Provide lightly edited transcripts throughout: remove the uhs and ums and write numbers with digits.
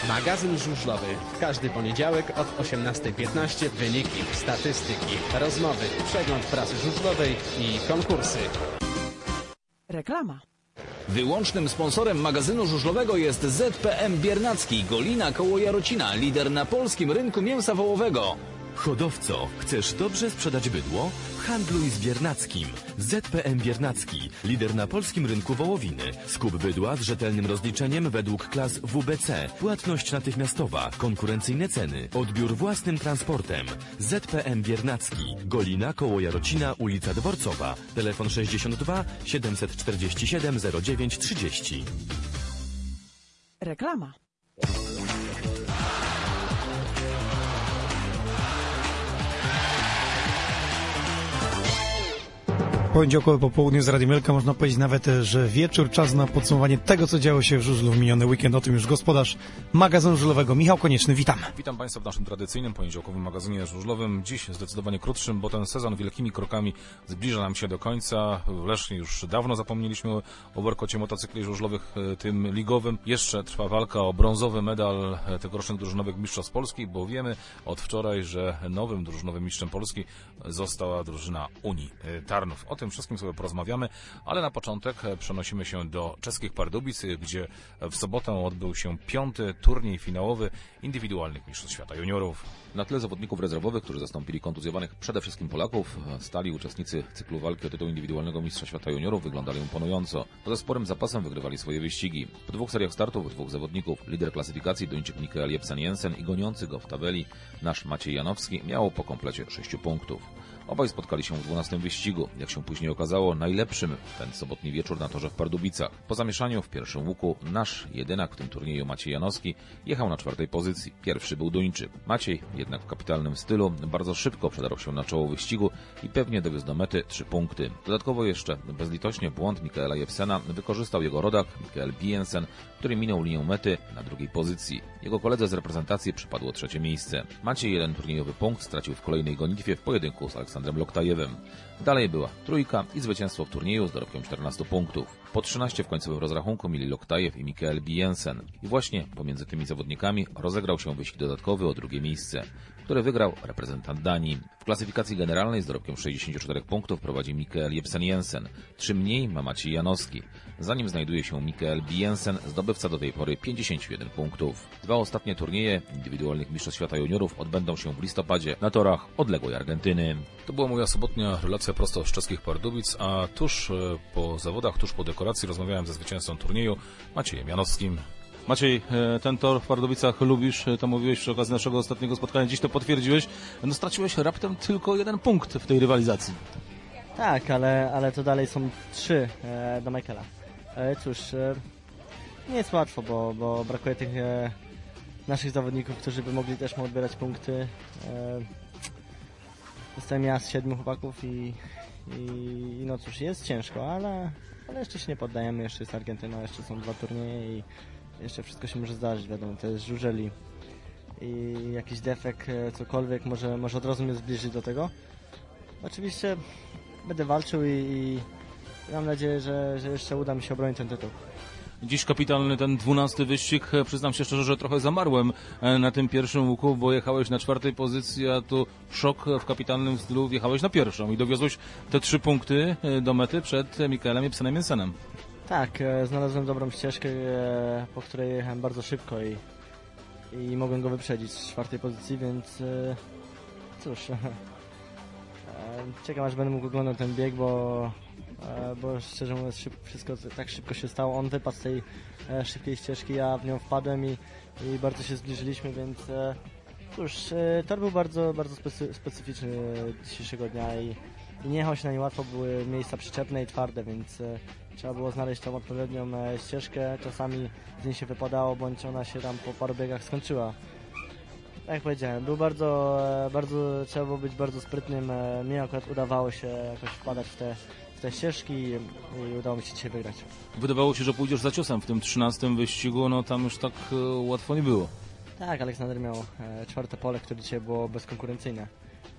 Magazyn żużlowy. W każdy poniedziałek od 18:15 wyniki, statystyki, rozmowy, przegląd prasy żużlowej i konkursy. Reklama. Wyłącznym sponsorem magazynu żużlowego jest ZPM Biernacki, Golina koło Jarocina, lider na polskim rynku mięsa wołowego. Hodowco, chcesz dobrze sprzedać bydło? Handluj z Biernackim. ZPM Biernacki, lider na polskim rynku wołowiny. Skup bydła z rzetelnym rozliczeniem według klas WBC. Płatność natychmiastowa, konkurencyjne ceny, odbiór własnym transportem. ZPM Biernacki, Golina koło Jarocina, ulica Dworcowa. Telefon 62 747 09 30. Reklama. Poniedziałkowe popołudnie z Radiem Mielka, można powiedzieć nawet, że wieczór, czas na podsumowanie tego, co działo się w żużlu w miniony weekend. O tym już gospodarz magazynu żużlowego Michał Konieczny. Witam. Witam Państwa w naszym tradycyjnym poniedziałkowym magazynie żużlowym. Dziś zdecydowanie krótszym, bo ten sezon wielkimi krokami zbliża nam się do końca. W Lesznie już dawno zapomnieliśmy o warkocie motocykli żużlowych, tym ligowym. Jeszcze trwa walka o brązowy medal tegorocznych drużynowych mistrzostw Polski, bo wiemy od wczoraj, że nowym drużynowym mistrzem Polski została drużyna Unii Tarnów. O tym wszystkim sobie porozmawiamy, ale na początek przenosimy się do czeskich Pardubic, gdzie w sobotę odbył się 5. turniej finałowy indywidualnych mistrzostw świata juniorów. Na tle zawodników rezerwowych, którzy zastąpili kontuzjowanych przede wszystkim Polaków, stali uczestnicy cyklu walki o tytuł indywidualnego mistrza świata juniorów wyglądali imponująco. Poza sporym zapasem wygrywali swoje wyścigi. Po 2 seriach startów 2 zawodników, lider klasyfikacji Duńczyk Mikael Jepsen-Jensen i goniący go w tabeli nasz Maciej Janowski miało po komplecie 6 punktów. Obaj spotkali się w 12. wyścigu. Jak się później okazało, najlepszym ten sobotni wieczór na torze w Pardubicach. Po zamieszaniu w pierwszym łuku nasz jedynak w tym turnieju Maciej Janowski jechał na 4. pozycji. Pierwszy był Duńczyk. Maciej jednak w kapitalnym stylu bardzo szybko przedarł się na czoło wyścigu i pewnie dowiózł do mety 3 punkty. Dodatkowo jeszcze bezlitośnie błąd Mikaela Jepsena wykorzystał jego rodak Mikael Biensen, który minął linię mety na 2. pozycji. Jego koledze z reprezentacji przypadło 3. miejsce. Maciej jeden turniejowy punkt stracił w kolejnej gonitwie w pojedynku z Aleksandrem Loktajewem. Dalej była trójka i zwycięstwo w turnieju z dorobkiem 14 punktów. Po 13 w końcowym rozrachunku mieli Loktajew i Mikael Biensen. I właśnie pomiędzy tymi zawodnikami rozegrał się wyścig dodatkowy o 2. miejsce, które wygrał reprezentant Danii. W klasyfikacji generalnej z dorobkiem 64 punktów prowadzi Mikael Jepsen-Jensen. 3 mniej ma Maciej Janowski. Za nim znajduje się Mikael Biensen, zdobywca do tej pory 51 punktów. 2 ostatnie turnieje indywidualnych mistrzostw świata juniorów odbędą się w listopadzie na torach odległej Argentyny. To była moja sobotnia relacja prosto z czeskich Pardubic, a tuż po zawodach, tuż po dekoracji rozmawiałem ze zwycięzcą turnieju Maciejem Janowskim. Maciej, ten tor w Pardubicach lubisz, to mówiłeś przy okazji naszego ostatniego spotkania, dziś to potwierdziłeś. No straciłeś raptem tylko 1 punkt w tej rywalizacji. Tak, ale to dalej są 3 do Michaela. Cóż, nie jest łatwo, bo brakuje tych naszych zawodników, którzy by mogli też mu odbierać punkty. Jestem ja z 7 chłopaków i no cóż, jest ciężko, ale jeszcze się nie poddajemy, jeszcze jest Argentyna, jeszcze są 2 turnieje i jeszcze wszystko się może zdarzyć, wiadomo, to jest żużeli i jakiś defekt, cokolwiek może od razu mnie zbliżyć do tego. Oczywiście będę walczył i mam nadzieję, że jeszcze uda mi się obronić ten tytuł. Dziś kapitalny ten 12. wyścig. Przyznam się szczerze, że trochę zamarłem na tym pierwszym łuku, bo jechałeś na 4. pozycji, a tu szok w kapitalnym stylu, wjechałeś na 1. i dowiozłeś te 3 punkty do mety przed Mikaelem Jepsenem-Jensenem. Tak, znalazłem dobrą ścieżkę, po której jechałem bardzo szybko i mogłem go wyprzedzić z 4. pozycji, więc cóż, czekam aż będę mógł oglądać ten bieg, bo szczerze mówiąc wszystko tak szybko się stało. On wypadł z tej szybkiej ścieżki, ja w nią wpadłem i bardzo się zbliżyliśmy, więc cóż, tor był bardzo, bardzo specyficzny dzisiejszego dnia i nie jechało się na nie łatwo, były miejsca przyczepne i twarde, więc trzeba było znaleźć tą odpowiednią ścieżkę. Czasami z niej się wypadało, bądź ona się tam po paru biegach skończyła. Tak jak powiedziałem, był bardzo trzeba było być bardzo sprytnym. Mnie akurat udawało się jakoś wpadać w te ścieżki i udało mi się dzisiaj wygrać. Wydawało się, że pójdziesz za ciosem w tym 13. wyścigu, no tam już tak łatwo nie było. Tak, Aleksander miał 4. pole, które dzisiaj było bezkonkurencyjne.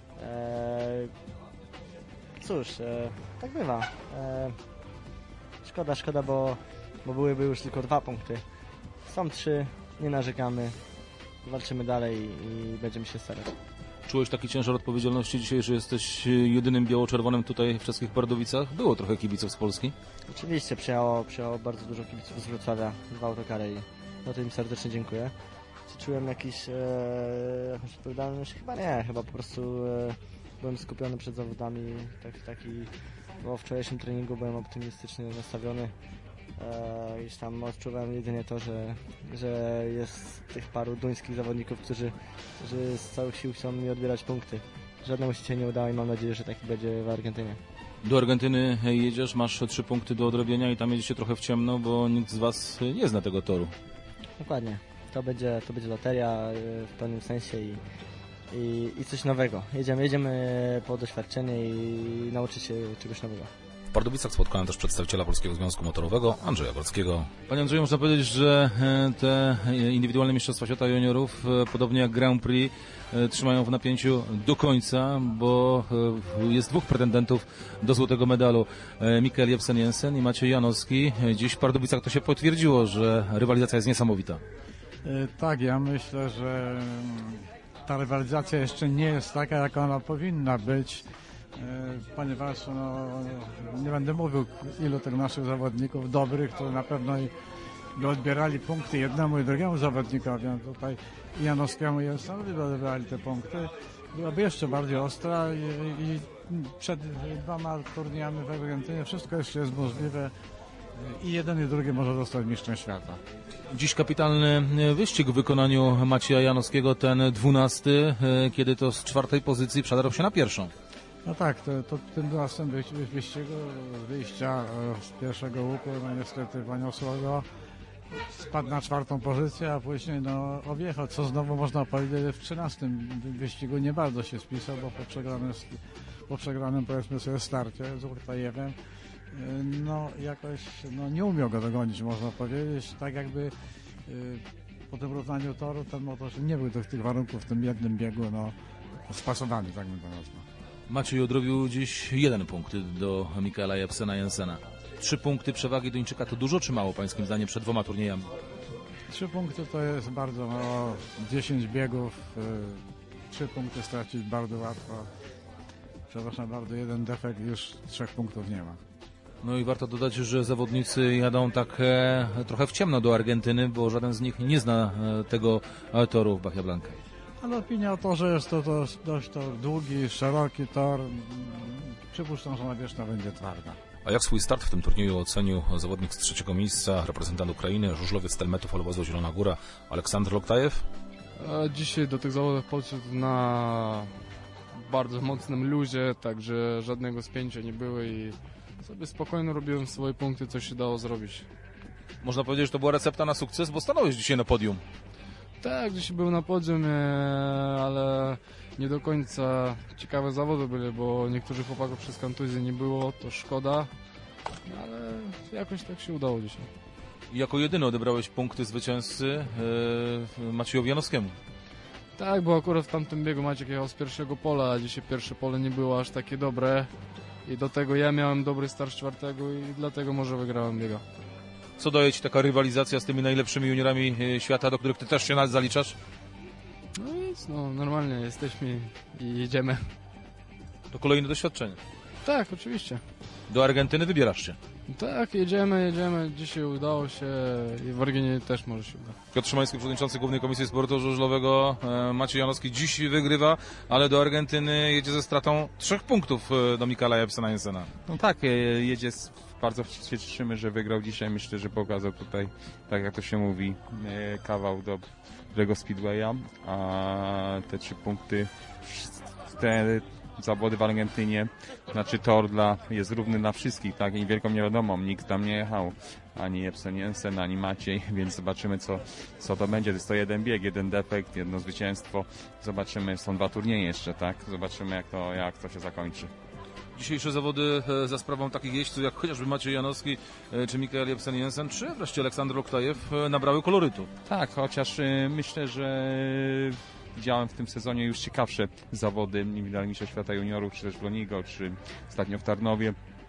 Cóż, tak bywa. Szkoda, bo byłyby już tylko 2 punkty. Są 3, nie narzekamy, walczymy dalej i będziemy się starać. Czułeś taki ciężar odpowiedzialności dzisiaj, że jesteś jedynym biało-czerwonym tutaj w Czeskich Bardowicach? Było trochę kibiców z Polski? Oczywiście przyjechało bardzo dużo kibiców z Wrocławia, 2 autokary i za to im serdecznie dziękuję. Czy czułem jakąś odpowiedzialność? Chyba nie, chyba po prostu byłem skupiony przed zawodami, bo w wczorajszym treningu byłem optymistycznie nastawiony. Gdzieś tam odczuwałem jedynie to, że jest tych paru duńskich zawodników, którzy z całych sił chcą mi odbierać punkty. Żadnemu się nie udało i mam nadzieję, że taki będzie w Argentynie. Do Argentyny jedziesz, masz 3 punkty do odrobienia i tam jedziecie trochę w ciemno, bo nikt z was nie zna tego toru. Dokładnie. To będzie loteria w pewnym sensie i coś nowego. Jedziemy po doświadczenie i nauczyć się czegoś nowego. W Pardubicach spotkałem też przedstawiciela Polskiego Związku Motorowego, Andrzeja Gorskiego. Panie Andrzeju, można powiedzieć, że te indywidualne mistrzostwa świata juniorów, podobnie jak Grand Prix, trzymają w napięciu do końca, bo jest 2 pretendentów do złotego medalu. Mikael Jepsen-Jensen i Maciej Janowski. Dziś w Pardubicach to się potwierdziło, że rywalizacja jest niesamowita. Tak, ja myślę, że ta rywalizacja jeszcze nie jest taka, jak ona powinna być, ponieważ nie będę mówił, ilu tych naszych zawodników dobrych, to na pewno by odbierali punkty jednemu i drugiemu zawodnikowi. Tutaj Janowskiemu i Jensenowi by odbierali te punkty. Byłaby jeszcze bardziej ostra i przed 2 turniejami w Argentynie wszystko jeszcze jest możliwe i jeden i drugi może zostać mistrzem świata. Dziś kapitalny wyścig w wykonaniu Macieja Janowskiego, ten 12, kiedy to z 4. pozycji przedarł się na 1. No tak, to tym 12 wyścigu wyjścia z pierwszego łuku, no niestety poniosło go, spadł na 4. pozycję, a później odjechał, co znowu można powiedzieć, w 13. wyścigu nie bardzo się spisał, bo po przegranym powiedzmy sobie starcie z Urtajewem, jakoś nie umiał go dogonić, można powiedzieć, tak jakby po tym równaniu toru ten motor nie był do tych warunków w tym jednym biegu spasowany, tak bym to nazwał. Maciej odrobił dziś 1 punkt do Mikaela Jepsena-Jensena. 3 punkty przewagi Duńczyka to dużo czy mało, pańskim zdaniem, przed 2 turniejami? 3 punkty to jest bardzo mało. 10 biegów, 3 punkty stracić bardzo łatwo. Przepraszam bardzo, 1 defekt, już 3 punktów nie ma. No i warto dodać, że zawodnicy jadą tak trochę w ciemno do Argentyny, bo żaden z nich nie zna tego toru w Bahia Blanca. Ale opinia o torze jest to dość długi, szeroki tor. Przypuszczam, że nawierzchnia będzie twarda. A jak swój start w tym turnieju ocenił zawodnik z 3. miejsca, reprezentant Ukrainy, żużlowiec Telmetów Olowozu Zielona Góra, Aleksandr Loktajew? Dzisiaj do tych zawodów podszedł na bardzo mocnym luzie, także żadnego spięcia nie było i sobie spokojnie robiłem swoje punkty, co się dało zrobić. Można powiedzieć, że to była recepta na sukces, bo stanąłeś dzisiaj na podium. Tak, dzisiaj był na podium, ale nie do końca ciekawe zawody były, bo niektórych chłopaków przez kontuzję nie było, to szkoda, ale jakoś tak się udało dzisiaj. Jako jedyny odebrałeś punkty zwycięzcy Maciejowi Janowskiemu. Tak, bo akurat w tamtym biegu Maciek jechał z pierwszego pola, a dzisiaj pierwsze pole nie było aż takie dobre i do tego ja miałem dobry start z 4. i dlatego może wygrałem biega. Co daje Ci taka rywalizacja z tymi najlepszymi juniorami świata, do których Ty też się zaliczasz? No nic, normalnie jesteśmy i jedziemy. To kolejne doświadczenie. Tak, oczywiście. Do Argentyny wybierasz się. Tak, jedziemy. Dzisiaj udało się i w Argentynie też może się uda. Piotr Szymański, przewodniczący Głównej Komisji Sportu Żużlowego. Maciej Janowski dziś wygrywa, ale do Argentyny jedzie ze stratą 3 punktów do Mikaela Jepsena-Jensena. No tak, jedzie. Bardzo się cieszymy, że wygrał dzisiaj. Myślę, że pokazał tutaj, tak jak to się mówi, kawał dobrego speedwaya, a te 3 punkty, te zawody w Argentynie, znaczy tor jest równy dla wszystkich, tak, i wielką niewiadomą, nikt tam nie jechał, ani Jepsen-Jensen, ani Maciej, więc zobaczymy, co to będzie. To jest to 1 bieg, 1 defekt, 1 zwycięstwo, zobaczymy, są 2 turnieje jeszcze, tak, zobaczymy, jak to się zakończy. Dzisiejsze zawody za sprawą takich jeźdźców jak chociażby Maciej Janowski, czy Mikael Jepsen-Jensen, czy wreszcie Aleksandr Loktajew nabrały kolorytu. Tak, chociaż myślę, że widziałem w tym sezonie już ciekawsze zawody indywidualne mistrzostw świata juniorów, czy też w Lonigo, czy ostatnio w Tarnowie.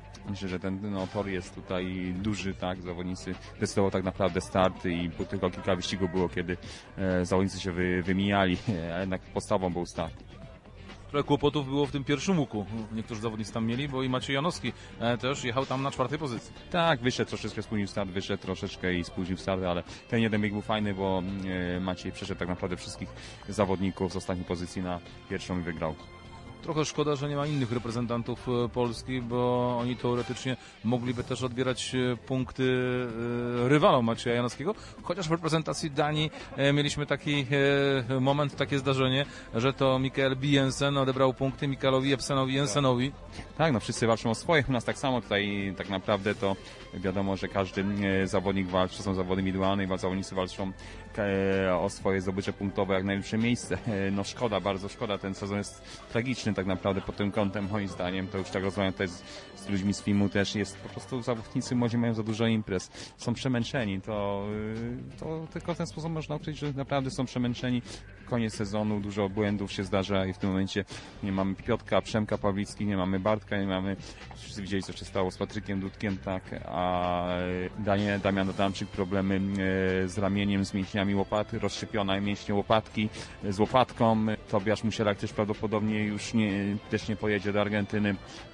Myślę, że ten tor jest tutaj duży, tak, zawodnicy decydował tak naprawdę starty i tylko kilka wyścigów było, kiedy zawodnicy się wymijali, a jednak podstawą był start. Trochę kłopotów było w tym pierwszym łuku. Niektórzy zawodnicy tam mieli, bo i Maciej Janowski też jechał tam na 4. pozycji. Tak, wyszedł troszeczkę, spóźnił start, wyszedł troszeczkę i spóźnił start, ale ten jeden bieg był fajny, bo Maciej przeszedł tak naprawdę wszystkich zawodników z ostatniej pozycji na pierwszą i wygrał. Trochę szkoda, że nie ma innych reprezentantów Polski, bo oni teoretycznie mogliby też odbierać punkty rywalom Macieja Janowskiego, chociaż w reprezentacji Danii mieliśmy taki moment, takie zdarzenie, że to Mikael Jensen odebrał punkty Mikaelowi Jepsenowi Jensenowi. Tak, no wszyscy walczą o swoje, u nas tak samo, tutaj tak naprawdę to wiadomo, że każdy zawodnik walczy, to są zawody indywidualne i zawodnicy walczą o swoje zdobycze punktowe jak najlepsze miejsce. No szkoda, bardzo szkoda, ten sezon jest tragiczny tak naprawdę pod tym kątem, moim zdaniem, to już tak rozmawiam tutaj z ludźmi z filmu też jest, po prostu zawodnicy młodzi mają za dużo imprez, są przemęczeni, to tylko w ten sposób można ukryć, że naprawdę są przemęczeni. Koniec sezonu, dużo błędów się zdarza i w tym momencie nie mamy Piotrka, Przemka Pawlicki, nie mamy Bartka, nie mamy, wszyscy widzieli co się stało z Patrykiem Dudkiem, tak, a Damian Adamczyk problemy z ramieniem, z mięśniami łopaty, rozszczepione mięśnie łopatki, z łopatką. Tobiasz Musielak też prawdopodobnie już też nie pojedzie do Argentyny.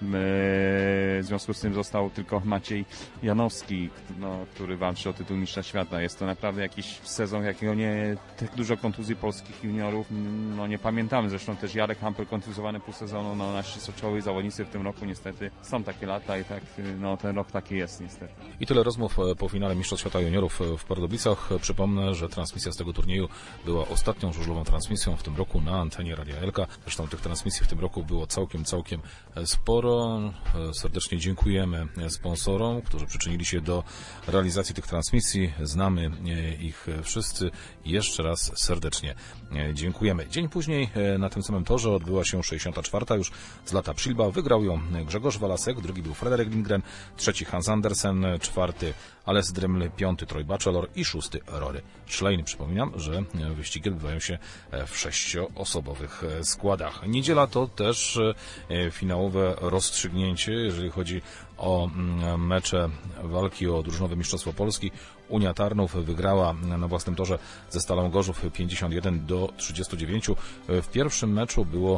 W związku z tym został tylko Maciej Janowski, który walczy o tytuł mistrza świata. Jest to naprawdę jakiś sezon, jakiego nie tak dużo kontuzji polskich juniorów, nie pamiętamy. Zresztą też Jarek Hampel kontuzjowany pół sezonu, nasi czołowi zawodnicy w tym roku niestety są takie lata i tak, ten rok taki jest niestety. I tyle rozmów po finale Mistrzostw Świata Juniorów w Pardubicach. Przypomnę, że transmisja z tego turnieju była ostatnią żużlową transmisją w tym roku na antenie Radia Elka. Zresztą tych transmisji w tym roku było całkiem sporo. Serdecznie dziękujemy sponsorom, którzy przyczynili się do realizacji tych transmisji. Znamy ich wszyscy. Jeszcze raz serdecznie dziękujemy. Dzień później na tym samym torze odbyła się 64. już z lata Przilba. Wygrał ją Grzegorz Walasek, drugi był Frederik Lindgren, trzeci Hans Andersen, czwarty Ales Dreml, piąty Troy Batchelor i szósty Rory Schlein. Przypominam, że wyścigi odbywają się w 6-osobowych składach. Niedziela to też finałowe rozstrzygnięcie, jeżeli chodzi o mecze walki o drużynowe mistrzostwo Polski. Unia Tarnów wygrała na własnym torze ze Stalą Gorzów 51-39. W pierwszym meczu było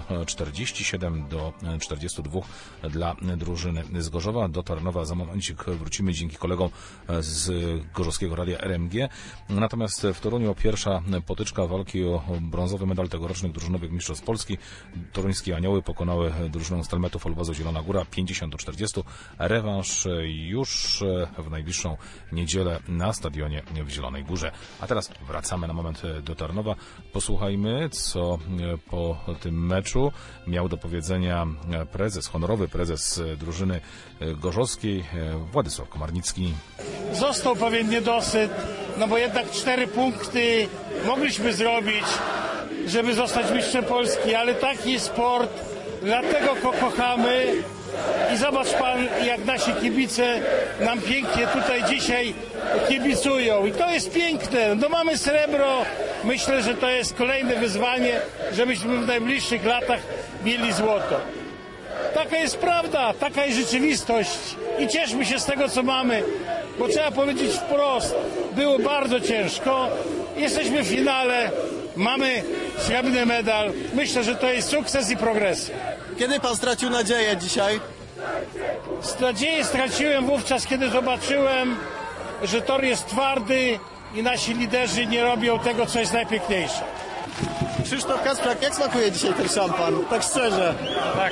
47-42 dla drużyny z Gorzowa. Do Tarnowa za momencik wrócimy dzięki kolegom z Gorzowskiego Radia RMG. Natomiast w Toruniu pierwsza potyczka walki o brązowy medal tegorocznych drużynowych mistrzostw Polski. Toruńskie Anioły pokonały drużynę Stelmetów Olwazu Zielona Góra 50-40. Rewanż już w najbliższą niedzielę na stadionie w Zielonej Górze. A teraz wracamy na moment do Tarnowa. Posłuchajmy, co po tym meczu miał do powiedzenia honorowy prezes drużyny gorzowskiej Władysław Komarnicki. Został pewien niedosyt, bo jednak 4 punkty mogliśmy zrobić, żeby zostać mistrzem Polski, ale taki jest sport, dlatego go kochamy. I zobacz pan, jak nasi kibice nam pięknie tutaj dzisiaj kibicują. I to jest piękne. Mamy srebro. Myślę, że to jest kolejne wyzwanie, żebyśmy w najbliższych latach mieli złoto. Taka jest prawda, taka jest rzeczywistość. I cieszmy się z tego, co mamy. Bo trzeba powiedzieć wprost, było bardzo ciężko. Jesteśmy w finale. Mamy srebrny medal. Myślę, że to jest sukces i progresja. Kiedy pan stracił nadzieję dzisiaj? Nadzieję straciłem wówczas, kiedy zobaczyłem, że tor jest twardy i nasi liderzy nie robią tego, co jest najpiękniejsze. Krzysztof Kasprzak, jak smakuje dzisiaj ten szampan? Tak szczerze. Tak.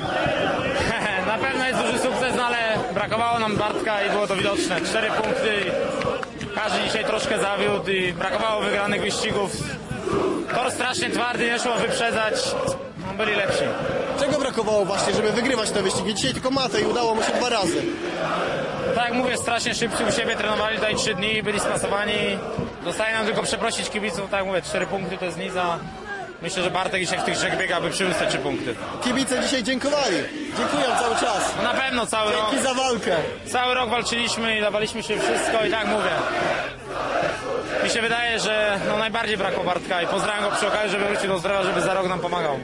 Na pewno jest duży sukces, ale brakowało nam Bartka i było to widoczne. 4 punkty. Każdy dzisiaj troszkę zawiódł i brakowało wygranych wyścigów. Tor strasznie twardy, nie szło wyprzedzać. Byli lepsi. Czego brakowało właśnie, żeby wygrywać te wyścigi? Dzisiaj tylko matę i udało mu się 2 razy. Tak jak mówię, strasznie szybcy u siebie, trenowali tutaj 3 dni, byli spasowani. Zostaje nam tylko przeprosić kibiców, tak jak mówię, 4 punkty to jest nic, a myślę, że Bartek dzisiaj w tych 3 biegach by przyniósł te 3 punkty. Kibice dzisiaj dziękowali. Dziękuję cały czas. No na pewno cały rok. Dzięki za walkę. Cały rok walczyliśmy i dawaliśmy się wszystko i tak mówię. Mi się wydaje, że najbardziej brakło Bartka i pozdrawiam go przy okazji, żeby wrócił do zdrowia, żeby za rok nam pomagał.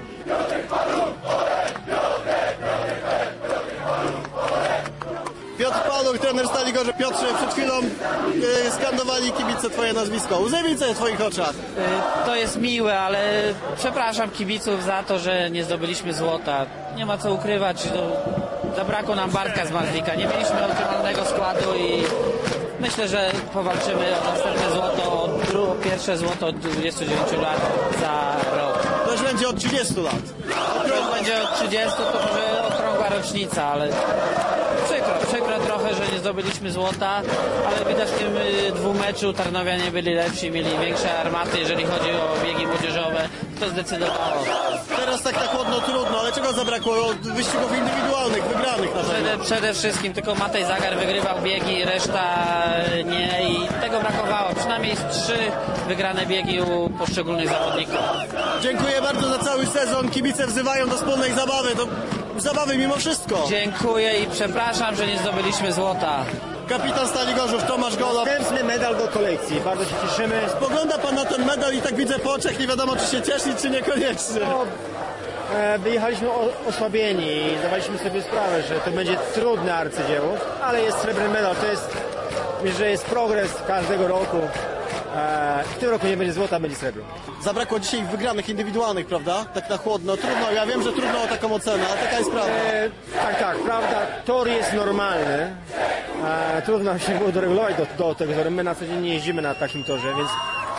Paluch, trener Stali Gorzów. Piotrze, przed chwilą skandowali kibice twoje nazwisko. Łzy widzę w twoich oczach. To jest miłe, ale przepraszam kibiców za to, że nie zdobyliśmy złota. Nie ma co ukrywać. Zabrakło nam Bartka z Marzlika. Nie mieliśmy optymalnego składu i myślę, że powalczymy o następne złoto, pierwsze złoto od 29 lat za rok. To już będzie od 30 lat. To już będzie od 30, to może okrągła rocznica, ale przykro trochę, że nie zdobyliśmy złota, ale widać w tym dwumeczu Tarnowianie byli lepsi, mieli większe armaty, jeżeli chodzi o biegi młodzieżowe. To zdecydowało. Teraz tak na chłodno trudno, ale czego zabrakło? Wyścigów indywidualnych, wygranych na pewno. Przede wszystkim tylko Matej Zagar wygrywał biegi, reszta nie i tego brakowało. Przynajmniej 3 wygrane biegi u poszczególnych zawodników. Dziękuję bardzo za cały sezon. Kibice wzywają do wspólnej zabawy. Do zabawy mimo wszystko. Dziękuję i przepraszam, że nie zdobyliśmy złota. Kapitan Stali Gorzów, Tomasz Golob. Następny medal do kolekcji. Bardzo się cieszymy. Spogląda pan na ten medal i tak widzę po oczach, nie wiadomo czy się cieszyć, czy niekoniecznie. No, wyjechaliśmy osłabieni i zdawaliśmy sobie sprawę, że to będzie trudne arcydzieło, ale jest srebrny medal. To jest, myślę, że jest progres każdego roku. W tym roku nie będzie złota, będzie srebro. Zabrakło dzisiaj wygranych indywidualnych, prawda? Tak na chłodno. Trudno, ja wiem, że trudno o taką ocenę, ale taka jest prawda. Tak, prawda. Tor jest normalny. Trudno się było doregulować do tego toru. My na co dzień nie jeździmy na takim torze, więc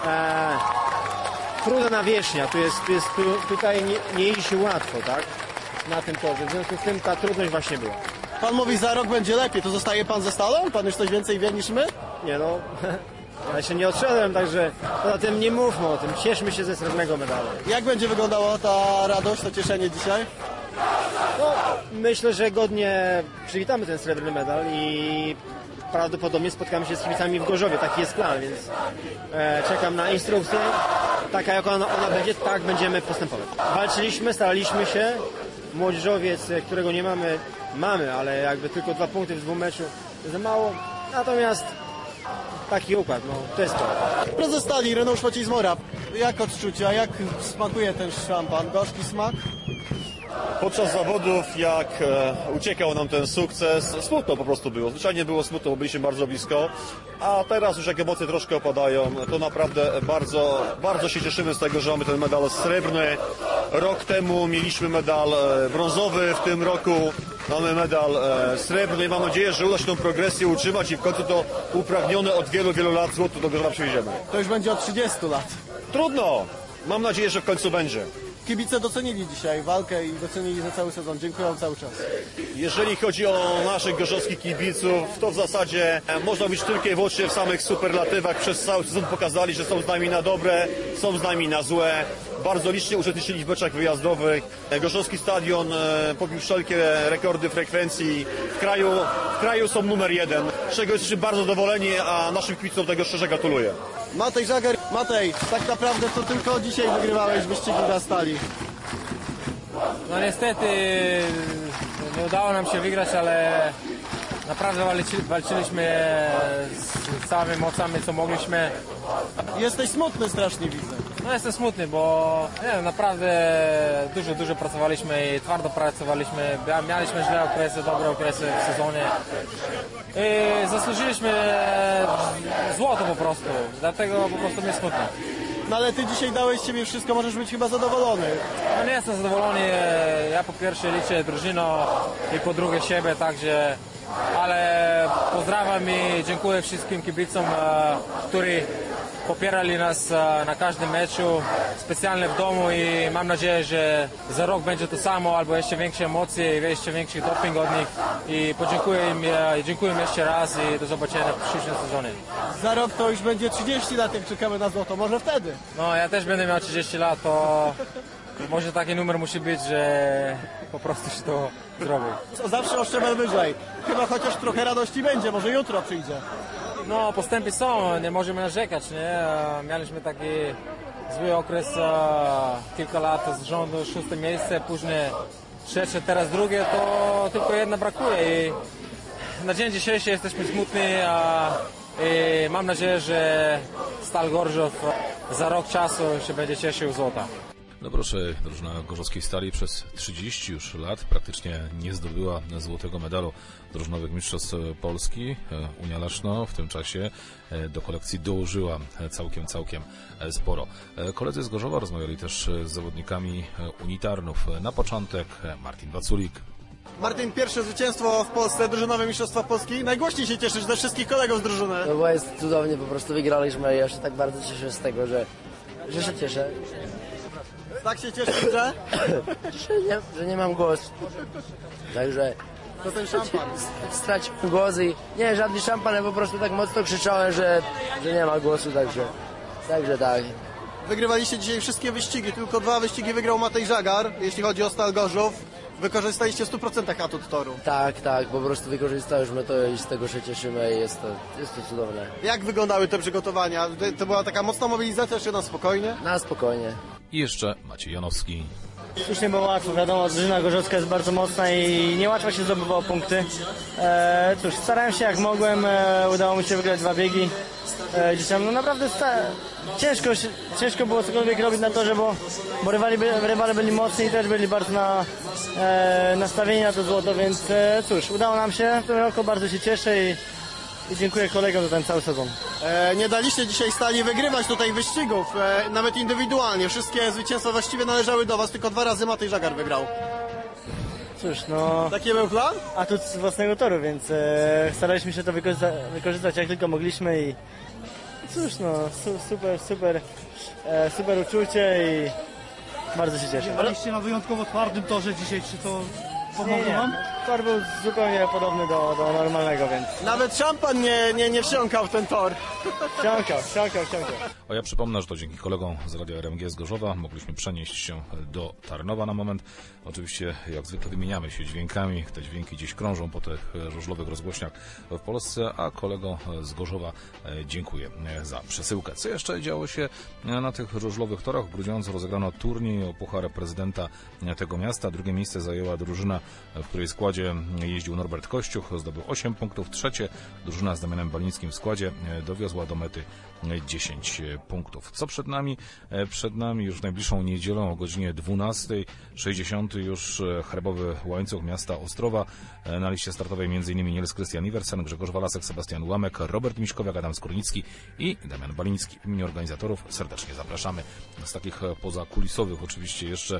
trudna nawierzchnia. Tutaj nie jeździ się łatwo, tak? Na tym torze. W związku z tym ta trudność właśnie była. Pan mówi, za rok będzie lepiej. To zostaje pan ze Stalą? Pan już coś więcej wie niż my? Nie no... Ja się nie odszedłem, także poza tym nie mówmy o tym. Cieszmy się ze srebrnego medalu. Jak będzie wyglądała ta radość, to cieszenie dzisiaj? No, myślę, że godnie przywitamy ten srebrny medal i prawdopodobnie spotkamy się z kibicami w Gorzowie. Taki jest plan, więc czekam na instrukcję. Taka jak ona będzie, tak będziemy postępować. Walczyliśmy, staraliśmy się. Młodzieżowiec, którego nie mamy, ale jakby tylko 2 punkty w 2 meczu za mało. Natomiast taki układ, no to jest to. Prezes Stali, Reneusz Maciej-Zmora. Jak odczucia, jak smakuje ten szampan? Gorzki smak? Podczas zawodów, jak uciekał nam ten sukces, smutno po prostu było. Zwyczajnie było smutno, bo byliśmy bardzo blisko. A teraz już jak emocje troszkę opadają, to naprawdę bardzo się cieszymy z tego, że mamy ten medal srebrny. Rok temu mieliśmy medal brązowy, w tym roku mamy medal srebrny i mam nadzieję, że uda się tą progresję utrzymać i w końcu to upragnione od wielu lat złoto do Gorzowa przywieziemy. To już będzie od 30 lat. Trudno! Mam nadzieję, że w końcu będzie. Kibice docenili dzisiaj walkę i docenili za cały sezon. Dziękuję cały czas. Jeżeli chodzi o naszych gorzowskich kibiców, to w zasadzie można mówić tylko i wyłącznie w samych superlatywach. Przez cały sezon pokazali, że są z nami na dobre, są z nami na złe. Bardzo licznie uczestniczyli w meczach wyjazdowych. Gorzowski stadion pobił wszelkie rekordy frekwencji. W kraju są numer 1, z czego jesteśmy bardzo zadowoleni, a naszym kibicom tego szczerze gratuluję. Matej Zagar, tak naprawdę to tylko dzisiaj wygrywałeś wyścigi dla Stali. No niestety nie udało nam się wygrać, ale naprawdę walczyliśmy z całymi mocami, co mogliśmy. Jesteś smutny strasznie, widzę. No jestem smutny, bo naprawdę dużo pracowaliśmy i twardo pracowaliśmy. Mieliśmy źle okresy, dobre okresy w sezonie. I zasłużyliśmy złoto po prostu, dlatego po prostu mnie smutno. No ale ty dzisiaj dałeś z siebie wszystko, możesz być chyba zadowolony. No nie jestem zadowolony, ja po pierwsze liczę drużynę i po drugie siebie, także... Ale pozdrawiam i dziękuję wszystkim kibicom, którzy popierali nas na każdym meczu, specjalnie w domu i mam nadzieję, że za rok będzie to samo, albo jeszcze większe emocje i jeszcze większy doping od nich i dziękuję im jeszcze raz i do zobaczenia w przyszłym sezonie. Za rok to już będzie 30 lat, jak czekamy na złoto, może wtedy? No ja też będę miał 30 lat, to może taki numer musi być, że po prostu się to zrobi. Zawsze o szczebel wyżej. Chyba chociaż trochę radości będzie, może jutro przyjdzie. No, postępy są, nie możemy narzekać, nie? Mieliśmy taki zły okres, kilka lat z rządu, 6. miejsce, później 3, teraz 2, to tylko 1 brakuje i na dzień dzisiejszy jesteśmy smutni, i mam nadzieję, że Stal Gorzów za rok czasu się będzie cieszył złota. No proszę, drużyna gorzowskiej Stali przez 30 już lat praktycznie nie zdobyła złotego medalu drużynowych mistrzostw Polski. Unia Leszno w tym czasie do kolekcji dołożyła całkiem sporo. Koledzy z Gorzowa rozmawiali też z zawodnikami unitarnów. Na początek Martin Waculik. Martin, pierwsze zwycięstwo w Polsce, drużynowe mistrzostwa Polski. Najgłośniej się cieszysz ze wszystkich kolegów z drużyny. No bo jest cudownie, po prostu wygraliśmy i ja się tak bardzo cieszę z tego, że się cieszę. Tak się cieszysz, że? że nie mam głosu. Także... To ten szampan. Straciłem głos i... Nie, żadny szampan, ja po prostu tak mocno krzyczałem, że nie ma głosu, także tak. Wygrywaliście dzisiaj wszystkie wyścigi, tylko 2 wyścigi wygrał Matej Żagar, jeśli chodzi o Stal Gorzów. Wykorzystaliście w 100% atut toru. Tak, po prostu wykorzystaliśmy to i z tego się cieszymy i jest to cudowne. Jak wyglądały te przygotowania? To była taka mocna mobilizacja, czy na spokojnie? Na spokojnie. I jeszcze Maciej Janowski. Już nie było łatwo, wiadomo, drużyna gorzowska jest bardzo mocna i niełatwo się zdobywało punkty. Cóż, starałem się jak mogłem, udało mi się wygrać 2 biegi. Dzisiaj no naprawdę ciężko było cokolwiek robić na torze, bo rywale byli mocni i też byli bardzo nastawieni na to złoto, więc cóż, udało nam się w tym roku, bardzo się cieszę i dziękuję kolegom za ten cały sezon. Nie daliście dzisiaj Stali wygrywać tutaj wyścigów, nawet indywidualnie. Wszystkie zwycięstwa właściwie należały do was, tylko 2 razy Matej Żagar wygrał. Cóż, no... Taki był plan? Atut z własnego toru, więc staraliśmy się to wykorzystać jak tylko mogliśmy i cóż, no, super uczucie i bardzo się cieszę. Jechaliście na wyjątkowo twardym torze dzisiaj, czy to pomogło wam? Tor był zupełnie podobny do normalnego, więc... Nawet szampan nie wsiąkał w ten tor. Wsiąkał. A ja przypomnę, że to dzięki kolegom z Radia RMG z Gorzowa mogliśmy przenieść się do Tarnowa na moment. Oczywiście, jak zwykle, wymieniamy się dźwiękami. Te dźwięki gdzieś krążą po tych żużlowych rozgłośniach w Polsce, a kolegom z Gorzowa dziękuję za przesyłkę. Co jeszcze działo się na tych żużlowych torach? W Grudziądzu rozegrano turniej o Puchar Prezydenta tego miasta. Drugie miejsce zajęła drużyna, w której składzie jeździł Norbert Kościuch, zdobył 8 punktów. Trzecie, drużyna z Damianem Balińskim w składzie, dowiozła do mety 10 punktów. Co przed nami? Przed nami już w najbliższą niedzielę o godzinie 12:00 60 już herbowy łańcuch miasta Ostrowa. Na liście startowej m.in. Niels Krystian Iversen, Grzegorz Walasek, Sebastian Łamek, Robert Miśkowiak, Adam Skórnicki i Damian Baliński. W imieniu organizatorów serdecznie zapraszamy. Z takich pozakulisowych oczywiście jeszcze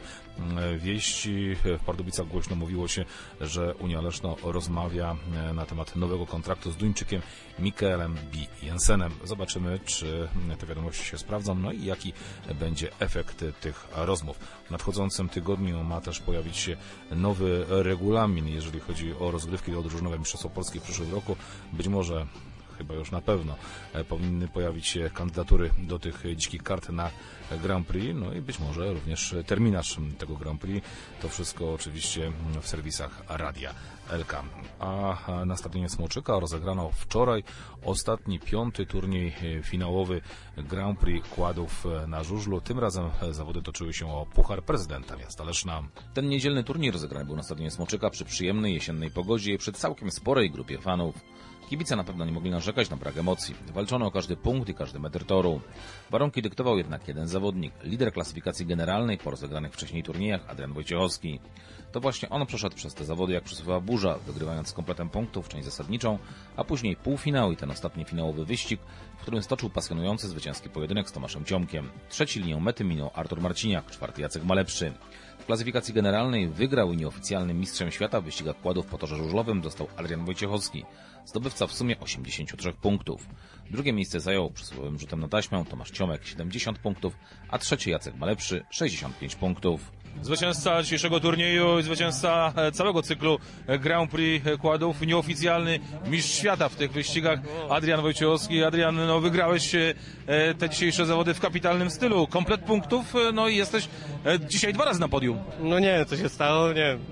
wieści. W Pardubicach głośno mówiło się, że Unia Leszno rozmawia na temat nowego kontraktu z Duńczykiem Mikaelem B. Jensenem. Zobaczymy, czy te wiadomości się sprawdzą, no i jaki będzie efekt tych rozmów. W nadchodzącym tygodniu ma też pojawić się nowy regulamin, jeżeli chodzi o rozgrywki do drużynowe Mistrzostwa Polski w przyszłym roku. Być może, chyba już na pewno, powinny pojawić się kandydatury do tych dzikich kart na Grand Prix, no i być może również terminarz tego Grand Prix. To wszystko oczywiście w serwisach Radia LK. A na stadionie Smoczyka rozegrano wczoraj ostatni 5. turniej finałowy Grand Prix kładów na żużlu. Tym razem zawody toczyły się o Puchar Prezydenta miasta Leszna. Ten niedzielny turniej rozegrany był na stadionie Smoczyka przy przyjemnej jesiennej pogodzie i przed całkiem sporej grupie fanów. Kibice na pewno nie mogli narzekać na brak emocji. Walczono o każdy punkt i każdy metr toru. Warunki dyktował jednak jeden zawodnik, lider klasyfikacji generalnej po rozegranych wcześniej turniejach, Adrian Wojciechowski. To właśnie on przeszedł przez te zawody jak przesuwała burza, wygrywając z kompletem punktów część zasadniczą, a później półfinał i ten ostatni finałowy wyścig, w którym stoczył pasjonujący zwycięski pojedynek z Tomaszem Ciomkiem. Trzeci linią mety minął Artur Marciniak, czwarty Jacek Malepszy. W klasyfikacji generalnej wygrał i nieoficjalnym mistrzem świata w wyścigach kładów po torze żużlowym został Adrian Wojciechowski, zdobywca w sumie 83 punktów. Drugie miejsce zajął przesuwowym rzutem na taśmę Tomasz Ciomek 70 punktów, a trzeci Jacek Malepszy 65 punktów. Zwycięzca dzisiejszego turnieju i zwycięzca całego cyklu Grand Prix kładów, nieoficjalny mistrz świata w tych wyścigach, Adrian Wojciechowski. Adrian, no wygrałeś te dzisiejsze zawody w kapitalnym stylu, komplet punktów, no i jesteś dzisiaj 2 razy na podium. No nie wiem, co się stało, nie wiem,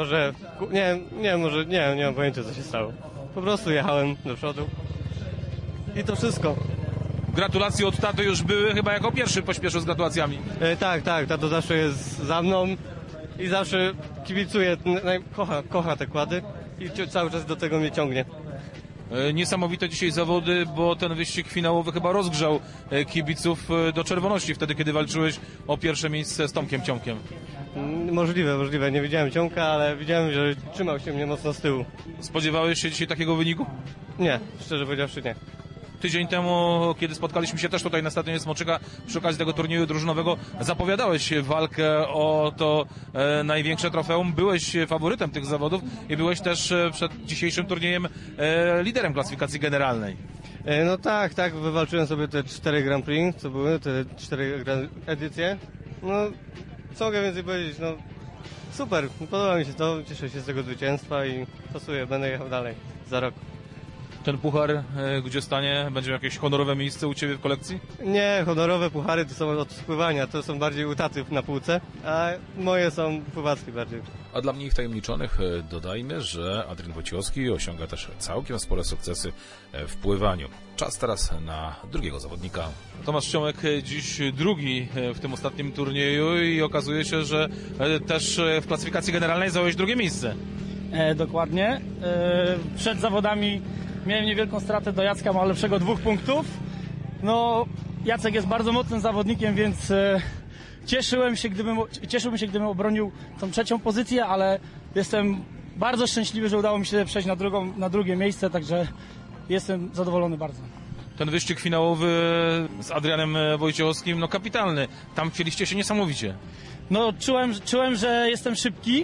nie mam pojęcia, co się stało. Po prostu jechałem do przodu i to wszystko. Gratulacje od taty już były, chyba jako pierwszy pośpieszył z gratulacjami. Tak, tato zawsze jest za mną i zawsze kibicuje, kocha te kłady i cały czas do tego mnie ciągnie. Niesamowite dzisiaj zawody, bo ten wyścig finałowy chyba rozgrzał kibiców do czerwoności wtedy, kiedy walczyłeś o pierwsze miejsce z Tomkiem Ciąmkiem. Możliwe. Nie widziałem Ciąmka, ale widziałem, że trzymał się mnie mocno z tyłu. Spodziewałeś się dzisiaj takiego wyniku? Nie, szczerze powiedziawszy nie. Tydzień temu, kiedy spotkaliśmy się też tutaj na stadionie Smoczyka przy okazji tego turnieju drużynowego, zapowiadałeś walkę o to największe trofeum. Byłeś faworytem tych zawodów i byłeś też przed dzisiejszym turniejem liderem klasyfikacji generalnej. No tak, wywalczyłem sobie te 4 Grand Prix, co były, te 4 edycje. No, co mogę więcej powiedzieć, no super, podoba mi się to, cieszę się z tego zwycięstwa i pasuje, będę jechał dalej za rok. Ten puchar, gdzie stanie, będzie jakieś honorowe miejsce u Ciebie w kolekcji? Nie, honorowe puchary to są od spływania, to są bardziej u taty na półce, a moje są pływackie bardziej. A dla mniej wtajemniczonych dodajmy, że Adrian Wojciechowski osiąga też całkiem spore sukcesy w pływaniu. Czas teraz na drugiego zawodnika. Tomasz Ciomek dziś drugi w tym ostatnim turnieju i okazuje się, że też w klasyfikacji generalnej zająłeś drugie miejsce. Dokładnie. Przed zawodami miałem niewielką stratę do Jacka Malewszego 2 punktów. No, Jacek jest bardzo mocnym zawodnikiem, więc cieszyłbym się, gdybym obronił tą 3. pozycję, ale jestem bardzo szczęśliwy, że udało mi się przejść na drugie miejsce, także jestem zadowolony bardzo. Ten wyścig finałowy z Adrianem Wojciechowskim, no kapitalny. Tam chcieliście się niesamowicie. No, czułem, że jestem szybki.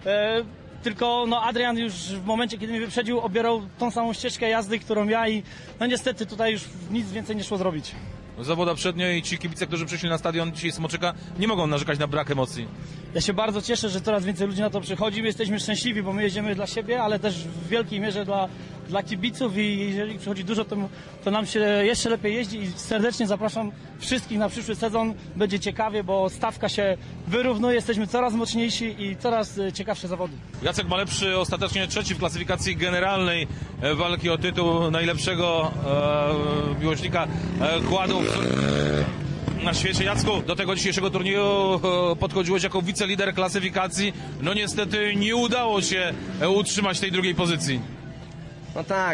Tylko no Adrian już w momencie, kiedy mnie wyprzedził, obierał tą samą ścieżkę jazdy, którą ja i no niestety tutaj już nic więcej nie szło zrobić. Zawoda przednia i ci kibice, którzy przyszli na stadion dzisiaj Smoczyka, nie mogą narzekać na brak emocji. Ja się bardzo cieszę, że coraz więcej ludzi na to przychodzi. My jesteśmy szczęśliwi, bo my jedziemy dla siebie, ale też w wielkiej mierze dla kibiców i jeżeli przychodzi dużo, to nam się jeszcze lepiej jeździ i serdecznie zapraszam wszystkich na przyszły sezon. Będzie ciekawie, bo stawka się wyrównuje, jesteśmy coraz mocniejsi i coraz ciekawsze zawody. Jacek Malewszy ostatecznie 3. w klasyfikacji generalnej walki o tytuł najlepszego miłośnika kładów na świecie. Jacku, do tego dzisiejszego turnieju podchodziłeś jako wicelider klasyfikacji. No niestety nie udało się utrzymać tej drugiej pozycji. No tak,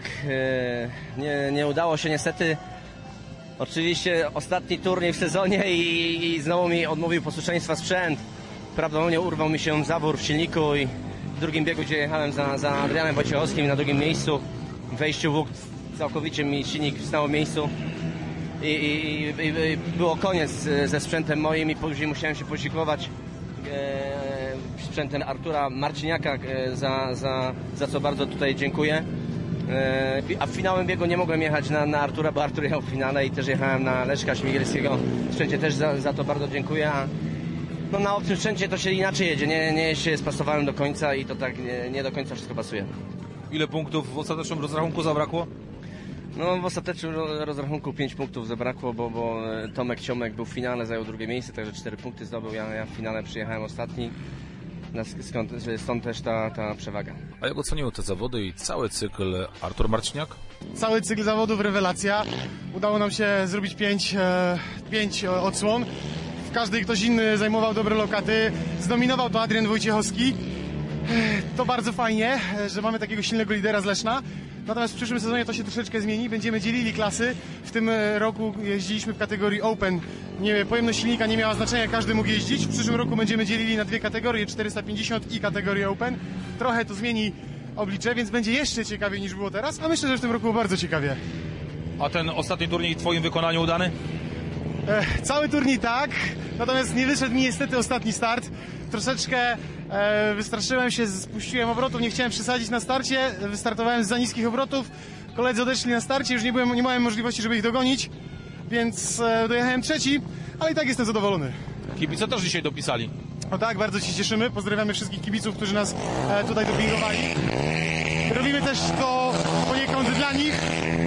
nie udało się niestety. Oczywiście ostatni turniej w sezonie i znowu mi odmówił posłuszeństwa sprzęt. Prawdopodobnie urwał mi się zawór w silniku i w drugim biegu, gdzie jechałem za Adrianem Wojciechowskim na drugim miejscu, w wejściu w łuk całkowicie mi silnik wstał w miejscu i było koniec ze sprzętem moim i później musiałem się posiłkować sprzętem Artura Marciniaka, za co bardzo tutaj dziękuję. A w finałowym biegu nie mogłem jechać na Artura, bo Artur jechał w finale i też jechałem na Leszka Śmigielskiego. Sprzęcie też za to bardzo dziękuję. A no na obcym sprzęcie to się inaczej jedzie, nie się spasowałem do końca i to tak nie do końca wszystko pasuje. Ile punktów w ostatecznym rozrachunku zabrakło? No w ostatecznym rozrachunku 5 punktów zabrakło, bo Tomek Ciomek był w finale, zajął drugie miejsce, także 4 punkty zdobył, ja w finale przyjechałem ostatni. Stąd też ta przewaga. A jak ocenił te zawody i cały cykl Artur Marciniak? Cały cykl zawodów rewelacja. Udało nam się zrobić 5 odsłon. W każdej ktoś inny zajmował dobre lokaty. Zdominował to Adrian Wojciechowski. To bardzo fajnie, że mamy takiego silnego lidera z Leszna. Natomiast w przyszłym sezonie to się troszeczkę zmieni. Będziemy dzielili klasy. W tym roku jeździliśmy w kategorii Open. Pojemność silnika nie miała znaczenia, każdy mógł jeździć. W przyszłym roku będziemy dzielili na 2 kategorie, 450 i kategorię Open. Trochę to zmieni oblicze, więc będzie jeszcze ciekawiej niż było teraz, a myślę, że w tym roku było bardzo ciekawie. A ten ostatni turniej w Twoim wykonaniu udany? Cały turniej tak, natomiast nie wyszedł mi niestety ostatni start. Troszeczkę wystraszyłem się, spuściłem obrotów, nie chciałem przesadzić na starcie, wystartowałem z za niskich obrotów. Koledzy odeszli na starcie, już nie miałem możliwości, żeby ich dogonić, więc dojechałem 3, ale i tak jestem zadowolony. Kibice też dzisiaj dopisali. O tak, bardzo się cieszymy, pozdrawiamy wszystkich kibiców, którzy nas tutaj dopingowali. Robimy też to poniekąd dla nich.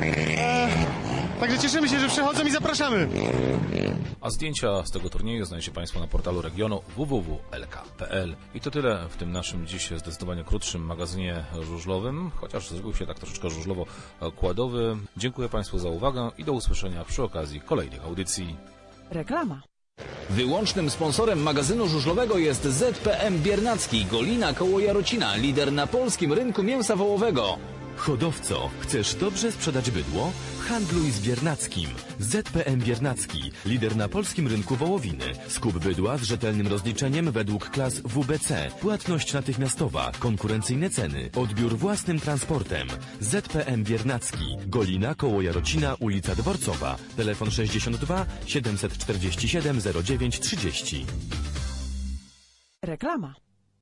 Także cieszymy się, że przychodzą i zapraszamy. A zdjęcia z tego turnieju znajdziecie Państwo na portalu regionu www.lk.pl. I to tyle w tym naszym dziś zdecydowanie krótszym magazynie żużlowym, chociaż zrobił się tak troszeczkę żużlowo-kładowy. Dziękuję Państwu za uwagę i do usłyszenia przy okazji kolejnych audycji. Reklama. Wyłącznym sponsorem magazynu żużlowego jest ZPM Biernacki, Golina koło Jarocina, lider na polskim rynku mięsa wołowego. Hodowco, chcesz dobrze sprzedać bydło? Handluj z Biernackim. ZPM Biernacki, lider na polskim rynku wołowiny. Skup bydła z rzetelnym rozliczeniem według klas WBC. Płatność natychmiastowa, konkurencyjne ceny, odbiór własnym transportem. ZPM Biernacki, Golina koło Jarocina, ulica Dworcowa. Telefon 62 747 09 30. Reklama.